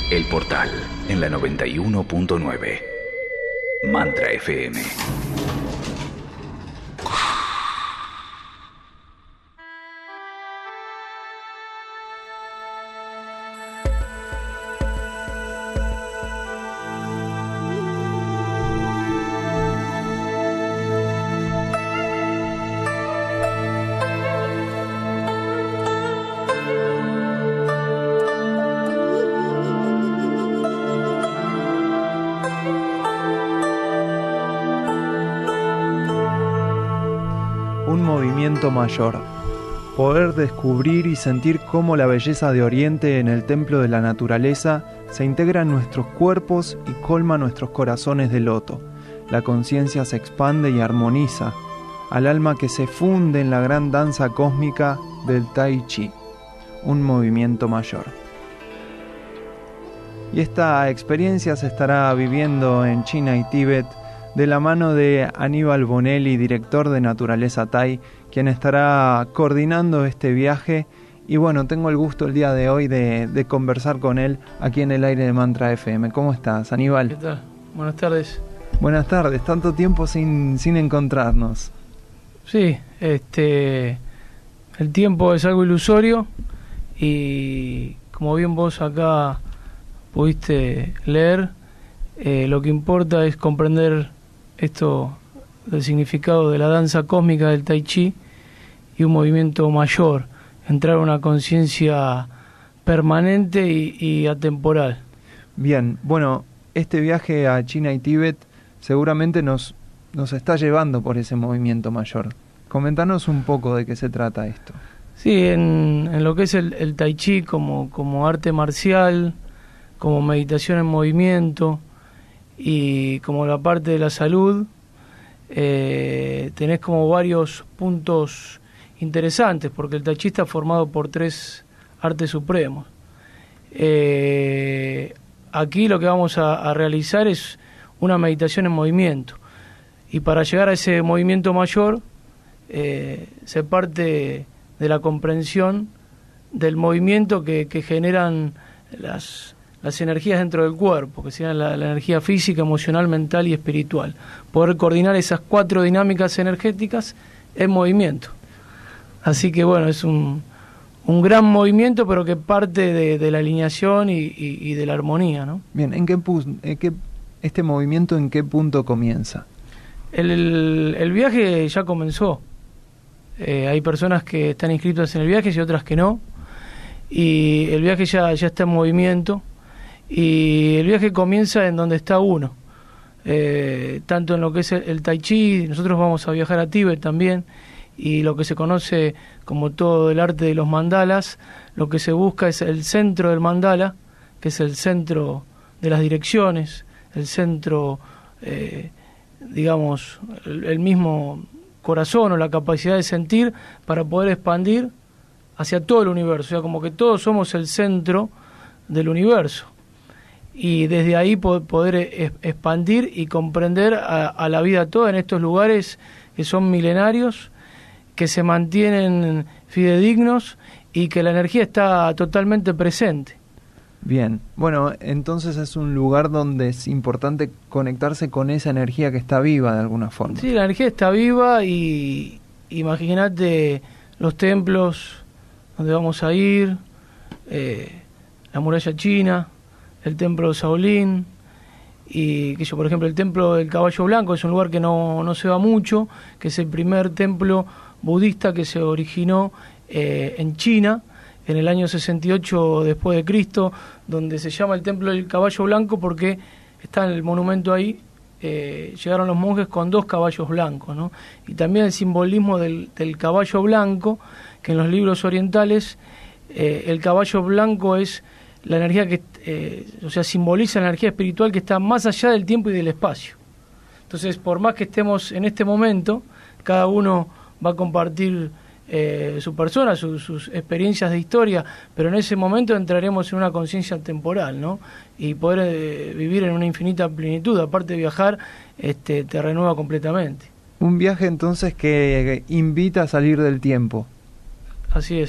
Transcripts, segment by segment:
El Portal, en la 91.9. Mantra FM. Un movimiento mayor. Poder descubrir y sentir cómo la belleza de Oriente en el templo de la naturaleza se integra en nuestros cuerpos y colma nuestros corazones de loto. La conciencia se expande y armoniza al alma que se funde en la gran danza cósmica del Tai Chi. Un movimiento mayor. Y esta experiencia se estará viviendo en China y Tíbet de la mano de Aníbal Bonelli, director de Naturaleza Tai, quien estará coordinando este viaje. Y bueno, tengo el gusto el día de hoy de conversar con él aquí en el aire de Mantra FM. ¿Cómo estás, Aníbal? ¿Qué tal? Buenas tardes. Buenas tardes, tanto tiempo sin encontrarnos. Sí, el tiempo es algo ilusorio y como bien vos acá pudiste leer, lo que importa es comprender esto del significado de la danza cósmica del Tai Chi y un movimiento mayor, entrar a una conciencia permanente y atemporal. Bien, bueno, este viaje a China y Tíbet seguramente nos está llevando por ese movimiento mayor. Comentanos un poco de qué se trata esto. Sí, en lo que es el Tai Chi como arte marcial, como meditación en movimiento y como la parte de la salud, tenés como varios puntos interesantes, porque el Tai Chi está formado por 3 artes supremos. Aquí lo que vamos a realizar es una meditación en movimiento, y para llegar a ese movimiento mayor se parte de la comprensión del movimiento que generan las energías dentro del cuerpo, que sean la energía física, emocional, mental y espiritual. Poder coordinar esas 4 dinámicas energéticas en movimiento. Así que bueno, es un gran movimiento, pero que parte de la alineación y de la armonía, ¿no? Bien, ¿este movimiento en qué punto comienza? El viaje ya comenzó. Hay personas que están inscritas en el viaje y otras que no. Y el viaje ya está en movimiento. Y el viaje comienza en donde está uno, tanto en lo que es el Tai Chi. Nosotros vamos a viajar a Tíbet también, y lo que se conoce como todo el arte de los mandalas, lo que se busca es el centro del mandala, que es el centro de las direcciones, el centro, digamos, el mismo corazón o la capacidad de sentir para poder expandir hacia todo el universo. O sea, como que todos somos el centro del universo. Y desde ahí poder expandir y comprender a la vida toda en estos lugares que son milenarios, que se mantienen fidedignos y que la energía está totalmente presente. Bien, bueno, entonces es un lugar donde es importante conectarse con esa energía que está viva de alguna forma. Sí, la energía está viva, y imagínate los templos donde vamos a ir, la muralla china, el templo de Shaolin, y que yo, por ejemplo, el templo del Caballo Blanco es un lugar que no se va mucho, que es el primer templo budista que se originó en China en el año 68 después de Cristo, donde se llama el templo del Caballo Blanco porque está en el monumento ahí. Llegaron los monjes con 2 caballos blancos, ¿no? Y también el simbolismo del caballo blanco, que en los libros orientales el caballo blanco es la energía que, simboliza la energía espiritual que está más allá del tiempo y del espacio. Entonces, por más que estemos en este momento, cada uno va a compartir su persona, sus experiencias de historia, pero en ese momento entraremos en una conciencia temporal, ¿no? Y poder vivir en una infinita plenitud. Aparte de viajar, te renueva completamente. Un viaje entonces que invita a salir del tiempo. Así es.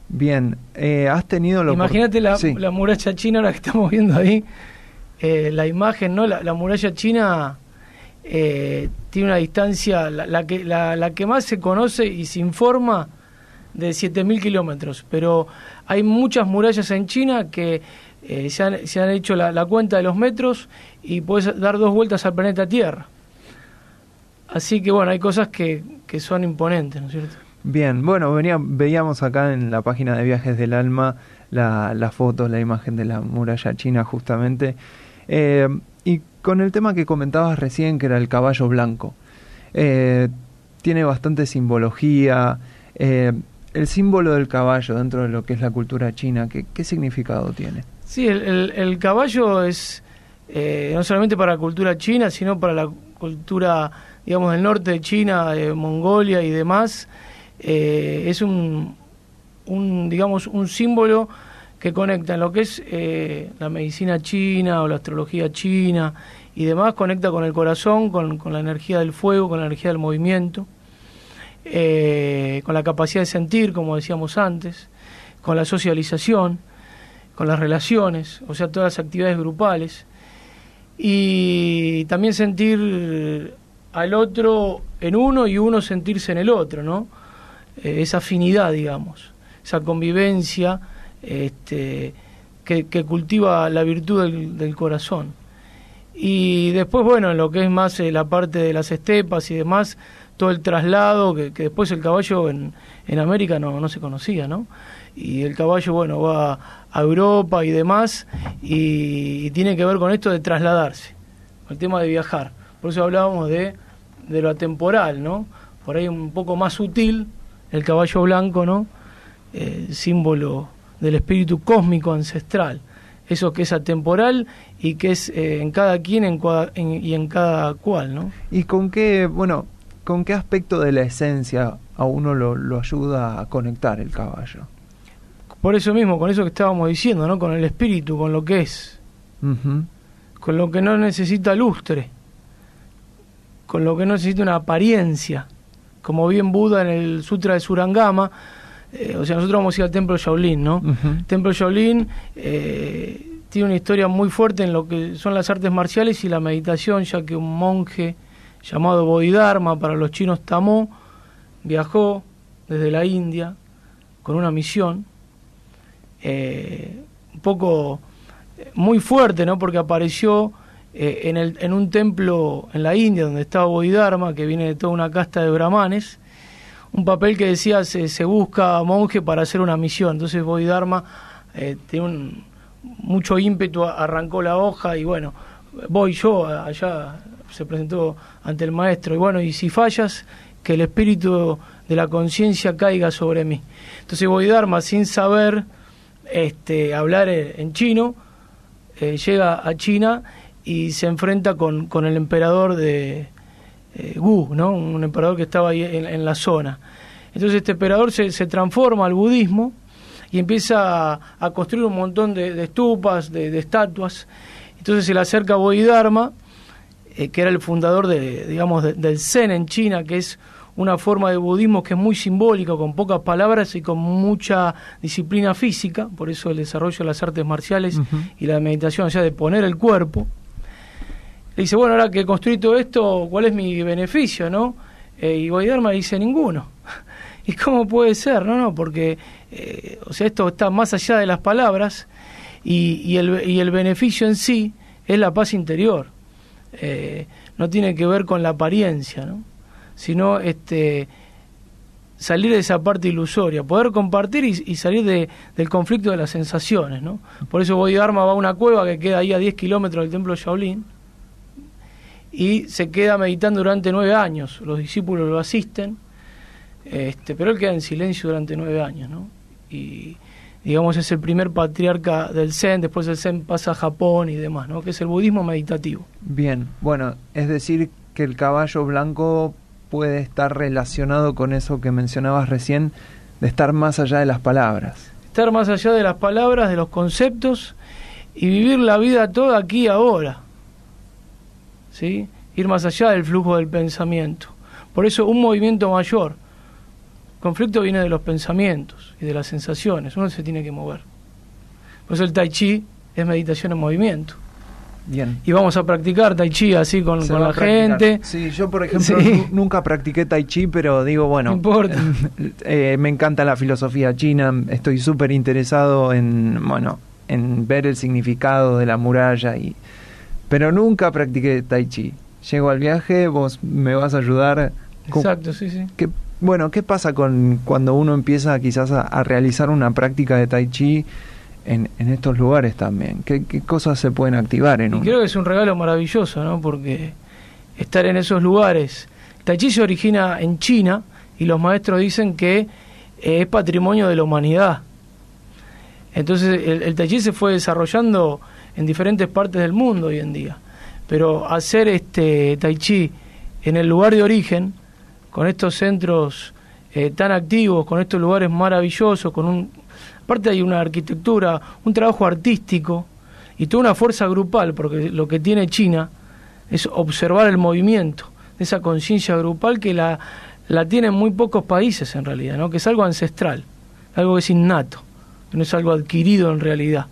Bien, has tenido Imagínate la muralla china, ahora que estamos viendo ahí, la imagen, ¿no? La muralla china tiene una distancia, la que más se conoce y se informa, de 7.000 kilómetros, pero hay muchas murallas en China que se han hecho la cuenta de los metros y puedes dar 2 vueltas al planeta Tierra. Así que bueno, hay cosas que son imponentes, ¿no es cierto? Bien, bueno, veíamos acá en la página de Viajes del Alma la foto, la imagen de la muralla china justamente, y con el tema que comentabas recién, que era el caballo blanco, tiene bastante simbología. El símbolo del caballo dentro de lo que es la cultura china, ¿qué significado tiene? Sí, el caballo es no solamente para la cultura china, sino para la cultura, digamos, del norte de China, Mongolia y demás. Es digamos, un símbolo que conecta en lo que es la medicina china o la astrología china y demás, conecta con el corazón, con la energía del fuego, con la energía del movimiento. Con la capacidad de sentir, como decíamos antes, con la socialización, con las relaciones, o sea, todas las actividades grupales, y también sentir al otro en uno y uno sentirse en el otro, ¿no? Esa afinidad, digamos, esa convivencia que cultiva la virtud del corazón. Y después, bueno, en lo que es más la parte de las estepas y demás, todo el traslado, que después el caballo en América no se conocía, ¿no? Y el caballo, bueno, va a Europa y demás, y tiene que ver con esto de trasladarse, el tema de viajar. Por eso hablábamos de lo atemporal, ¿no? Por ahí un poco más sutil, el caballo blanco, ¿no? Símbolo del espíritu cósmico ancestral. Eso que es atemporal y que es en cada quien y en cada cual, ¿no? ¿Y con qué aspecto de la esencia a uno lo ayuda a conectar el caballo? Por eso mismo, con eso que estábamos diciendo, ¿no? Con el espíritu, con lo que es. Uh-huh. Con lo que no necesita lustre. Con lo que no necesita una apariencia. Como bien Buda en el Sutra de Surangama, o sea, nosotros vamos a ir al templo Shaolin, ¿no? Uh-huh. El templo Shaolin tiene una historia muy fuerte en lo que son las artes marciales y la meditación, ya que un monje llamado Bodhidharma, para los chinos Tamó, viajó desde la India con una misión un poco muy fuerte, ¿no? Porque apareció en un templo en la India donde estaba Bodhidharma, que viene de toda una casta de brahmanes, un papel que decía se busca monje para hacer una misión. Entonces Bodhidharma tiene mucho ímpetu, arrancó la hoja y bueno, voy yo allá, se presentó ante el maestro, y bueno, y si fallas, que el espíritu de la conciencia caiga sobre mí. Entonces Bodhidharma, sin saber hablar en chino, llega a China y se enfrenta con el emperador de Wu, ¿no? Un emperador que estaba ahí en la zona. Entonces este emperador se transforma al budismo y empieza a construir un montón de estupas, de estatuas. Entonces se le acerca a Bodhidharma, que era el fundador del Zen en China, que es una forma de budismo que es muy simbólica, con pocas palabras y con mucha disciplina física, por eso el desarrollo de las artes marciales uh-huh. y la meditación, o sea, de poner el cuerpo. Le dice, bueno, ahora que construí todo esto, ¿cuál es mi beneficio, no? Y Bodhidharma le dice, ninguno. ¿Y cómo puede ser? No, porque o sea, esto está más allá de las palabras y el beneficio en sí es la paz interior. No tiene que ver con la apariencia, ¿no? Sino salir de esa parte ilusoria, poder compartir y salir del conflicto de las sensaciones, ¿no? Por eso Bodhidharma va a una cueva que queda ahí a 10 kilómetros del templo Shaolin y se queda meditando durante 9 años. Los discípulos lo asisten, pero él queda en silencio durante 9 años, ¿no? Y digamos es el primer patriarca del Zen. Después el Zen pasa a Japón y demás, ¿no? Que es el budismo meditativo. Bien, bueno, es decir que el caballo blanco puede estar relacionado con eso que mencionabas recién, de estar más allá de las palabras. Estar más allá de las palabras, de los conceptos, y vivir la vida toda aquí y ahora, ¿sí? Ir más allá del flujo del pensamiento. Por eso un movimiento mayor, conflicto viene de los pensamientos y de las sensaciones. Uno se tiene que mover. Por eso el tai chi es meditación en movimiento. Bien. Y vamos a practicar tai chi así con la gente. Sí, yo por ejemplo nunca practiqué tai chi, pero digo, bueno, no importa. Me encanta la filosofía china, estoy súper interesado en ver el significado de la muralla, pero nunca practiqué tai chi. Llego al viaje, vos me vas a ayudar. Exacto, sí. ¿Qué pasa cuando uno empieza quizás a realizar una práctica de tai chi en estos lugares también? ¿Qué cosas se pueden activar en uno? Creo que es un regalo maravilloso, ¿no? Porque estar en esos lugares... Tai Chi se origina en China y los maestros dicen que es patrimonio de la humanidad. Entonces el Tai Chi se fue desarrollando en diferentes partes del mundo hoy en día. Pero hacer Tai Chi en el lugar de origen, con estos centros tan activos, con estos lugares maravillosos, aparte hay una arquitectura, un trabajo artístico y toda una fuerza grupal, porque lo que tiene China es observar el movimiento, esa conciencia grupal que la tienen muy pocos países en realidad, ¿no? Que es algo ancestral, algo que es innato, que no es algo adquirido en realidad.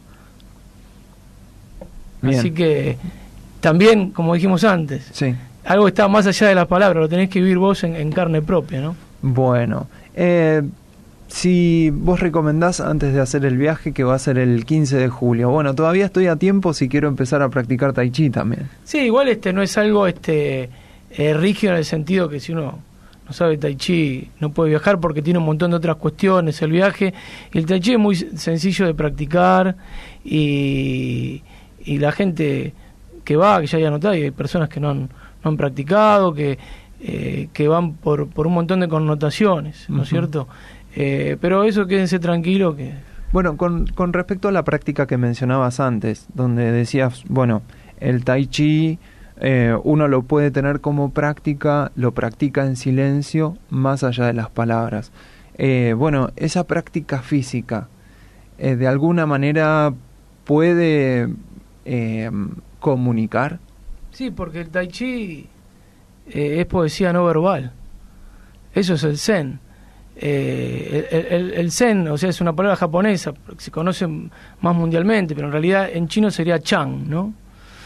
Bien. Así que también, como dijimos antes, sí, algo que está más allá de las palabras, lo tenés que vivir vos en carne propia, ¿no? Bueno, si vos recomendás antes de hacer el viaje, que va a ser el 15 de julio, bueno, todavía estoy a tiempo si quiero empezar a practicar Tai Chi también. Sí, igual no es algo rígido en el sentido que si uno no sabe Tai Chi no puede viajar porque tiene un montón de otras cuestiones el viaje. Y el Tai Chi es muy sencillo de practicar y la gente que va, que ya haya notado, y hay personas que no han practicado, que van por un montón de connotaciones, ¿no es cierto? Pero eso quédense tranquilo que... Bueno, con respecto a la práctica que mencionabas antes, donde decías, bueno, el Tai Chi uno lo puede tener como práctica, lo practica en silencio, más allá de las palabras. Bueno, esa práctica física, de alguna manera puede comunicar. Sí, porque el Tai Chi es poesía no verbal. Eso es el Zen. El Zen, o sea, es una palabra japonesa que se conoce más mundialmente, pero en realidad en chino sería Chang, ¿no?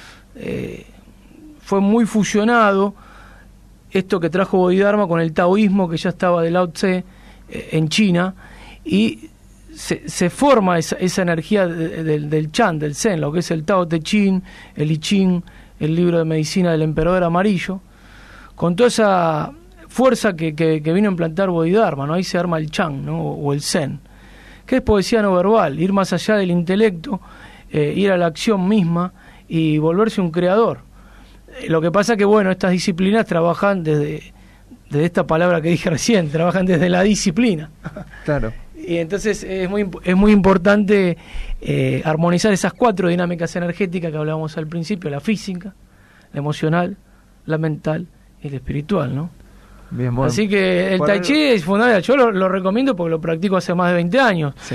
Fue muy fusionado esto que trajo Bodhidharma con el taoísmo que ya estaba de Lao Tse en China, y se forma esa energía del Chan, del Zen, lo que es el Tao Te Ching, el I Ching, el libro de medicina del emperador amarillo, con toda esa fuerza que vino a implantar Bodhidharma, ¿no? Ahí se arma el Chan, ¿no? O el Zen, que es poesía no verbal, ir más allá del intelecto, ir a la acción misma y volverse un creador. Lo que pasa que, bueno, estas disciplinas trabajan desde esta palabra que dije recién, trabajan desde la disciplina. Claro. Y entonces es muy importante armonizar esas 4 dinámicas energéticas que hablábamos al principio: la física, la emocional, la mental y la espiritual, ¿no? Bien, bueno. Así que el Tai Chi es fundamental. Yo lo recomiendo porque lo practico hace más de 20 años. Sí.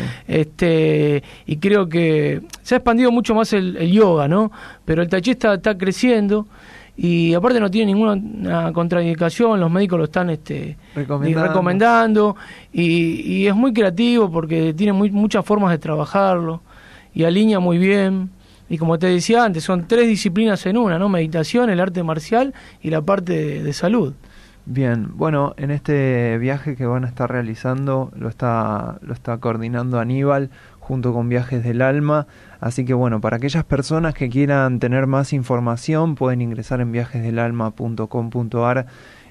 Y creo que se ha expandido mucho más el yoga, ¿no? Pero el Tai Chi está creciendo y aparte no tiene ninguna contraindicación. Los médicos lo están recomendando y es muy creativo porque tiene muchas formas de trabajarlo y alinea muy bien. Y como te decía antes, son 3 disciplinas en una, ¿no? Meditación, el arte marcial y la parte de salud. Bien, bueno, en este viaje que van a estar realizando lo está coordinando Aníbal junto con Viajes del Alma, así que bueno, para aquellas personas que quieran tener más información pueden ingresar en viajesdelalma.com.ar.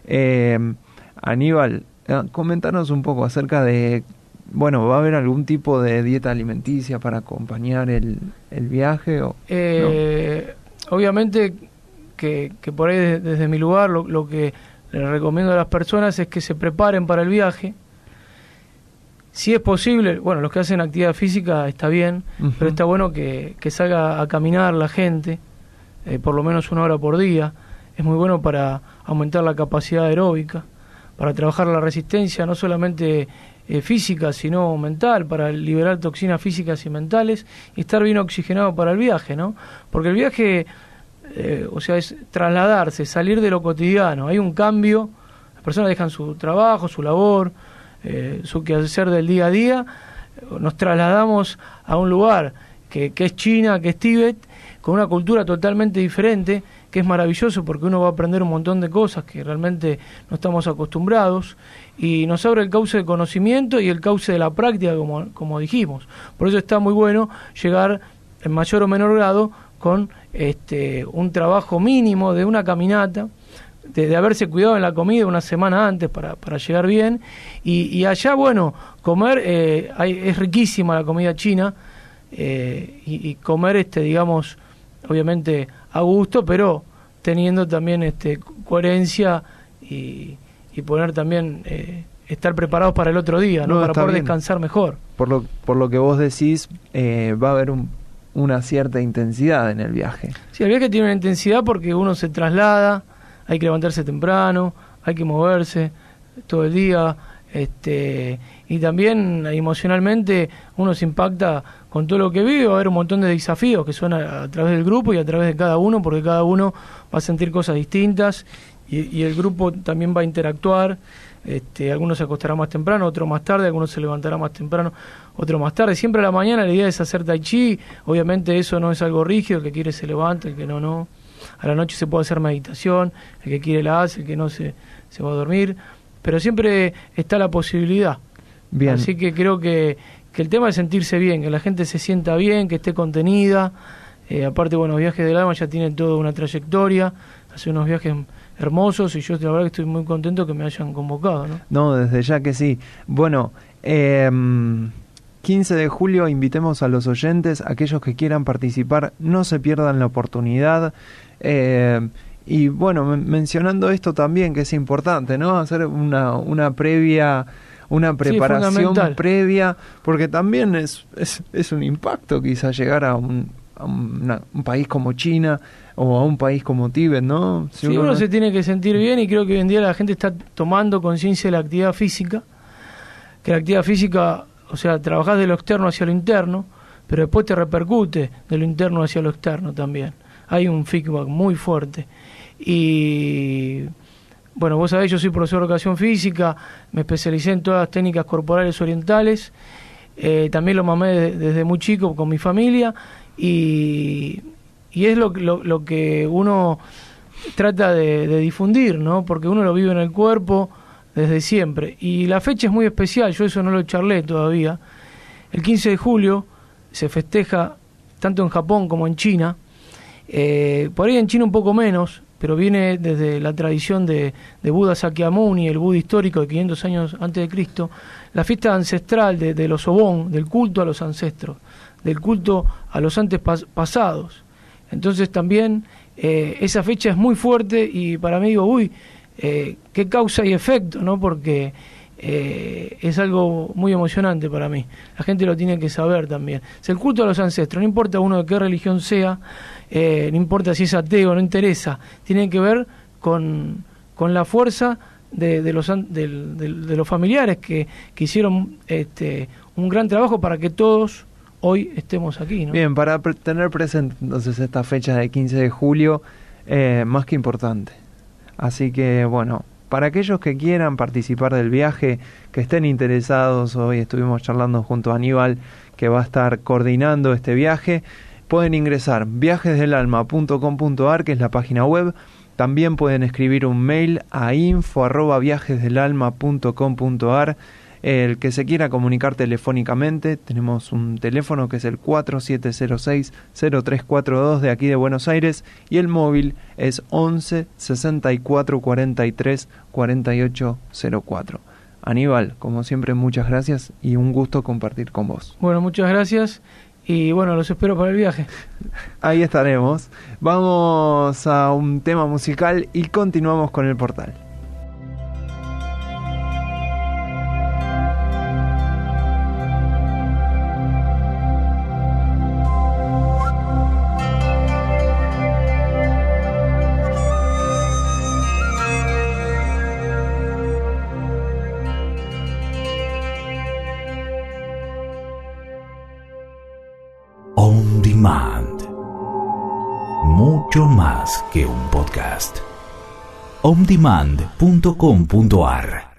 Aníbal, coméntanos un poco acerca de, bueno, ¿va a haber algún tipo de dieta alimenticia para acompañar el viaje? ¿O no? Obviamente que por ahí desde mi lugar lo que les recomiendo a las personas es que se preparen para el viaje. Si es posible, bueno, los que hacen actividad física está bien, pero está bueno que salga a caminar la gente, por lo menos 1 hora por día. Es muy bueno para aumentar la capacidad aeróbica, para trabajar la resistencia, no solamente física, sino mental, para liberar toxinas físicas y mentales y estar bien oxigenado para el viaje, ¿no? Porque el viaje... o sea, es trasladarse, salir de lo cotidiano. Hay un cambio, las personas dejan su trabajo, su labor, su quehacer del día a día, nos trasladamos a un lugar que es China, que es Tíbet, con una cultura totalmente diferente, que es maravilloso porque uno va a aprender un montón de cosas que realmente no estamos acostumbrados, y nos abre el cauce de conocimiento y el cauce de la práctica, como dijimos. Por eso está muy bueno llegar en mayor o menor grado con un trabajo mínimo de una caminata, de haberse cuidado en la comida una semana antes para llegar bien, y allá, bueno, comer, es riquísima la comida china, y comer, digamos, obviamente a gusto, pero teniendo también coherencia y poner también estar preparados para el otro día, ¿no? Para poder descansar mejor. Por lo que vos decís, va a haber una cierta intensidad en el viaje. Sí, el viaje tiene una intensidad porque uno se traslada, hay que levantarse temprano, hay que moverse todo el día, y también emocionalmente uno se impacta con todo lo que vive. Va a haber un montón de desafíos que son a través del grupo y a través de cada uno, porque cada uno va a sentir cosas distintas, y el grupo también va a interactuar. Algunos se acostarán más temprano, otros más tarde, algunos se levantarán más temprano, otros más tarde. Siempre a la mañana la idea es hacer tai chi. Obviamente eso no es algo rígido, el que quiere se levanta, el que no. A la noche se puede hacer meditación, el que quiere la hace, el que no se va a dormir, pero siempre está la posibilidad. Bien. Así que creo que el tema es sentirse bien, que la gente se sienta bien, que esté contenida. Aparte, bueno, Viajes del Alma ya tienen toda una trayectoria, hace unos viajes hermosos, y yo la verdad que estoy muy contento que me hayan convocado, ¿no? No, desde ya que sí. Bueno, 15 de julio invitemos a los oyentes, aquellos que quieran participar, no se pierdan la oportunidad. Y bueno, mencionando esto también, que es importante, ¿no? Hacer una previa, una preparación previa, porque también es un impacto quizás llegar a un país como China o a un país como Tíbet, ¿no? Si uno se tiene que sentir bien, y creo que hoy en día la gente está tomando conciencia de la actividad física, que la actividad física, o sea, trabajás de lo externo hacia lo interno, pero después te repercute de lo interno hacia lo externo también. Hay un feedback muy fuerte. Y bueno, vos sabés, yo soy profesor de educación física, me especialicé en todas las técnicas corporales orientales, también lo mamé desde muy chico con mi familia, y es lo que uno trata de difundir, ¿no? Porque uno lo vive en el cuerpo desde siempre. Y la fecha es muy especial, yo eso no lo charlé todavía. El 15 de julio se festeja tanto en Japón como en China. Por ahí en China un poco menos, pero viene desde la tradición de Buda Sakyamuni, el Buda histórico de 500 años antes de Cristo, la fiesta ancestral de los Obon, del culto a los ancestros, del culto a los antepasados. Entonces también esa fecha es muy fuerte, y para mí digo, qué causa y efecto, ¿no? Porque es algo muy emocionante para mí. La gente lo tiene que saber también. Es el culto a los ancestros, no importa uno de qué religión sea, no importa si es ateo, no interesa. Tiene que ver con la fuerza de los familiares que hicieron un gran trabajo para que todos hoy estemos aquí, ¿no? Bien, para tener presente entonces esta fecha de 15 de julio, más que importante. Así que, bueno, para aquellos que quieran participar del viaje, que estén interesados, hoy estuvimos charlando junto a Aníbal, que va a estar coordinando este viaje, pueden ingresar viajesdelalma.com.ar, que es la página web. También pueden escribir un mail a info@viajesdelalma.com.ar. El que se quiera comunicar telefónicamente, tenemos un teléfono que es el 4706-0342 de aquí de Buenos Aires, y el móvil es 11 64 43 48 04. Aníbal, como siempre, muchas gracias y un gusto compartir con vos. Bueno, muchas gracias, y bueno, los espero para el viaje. Ahí estaremos. Vamos a un tema musical y continuamos con el portal. On Demand. Mucho más que un podcast. ondemand.com.ar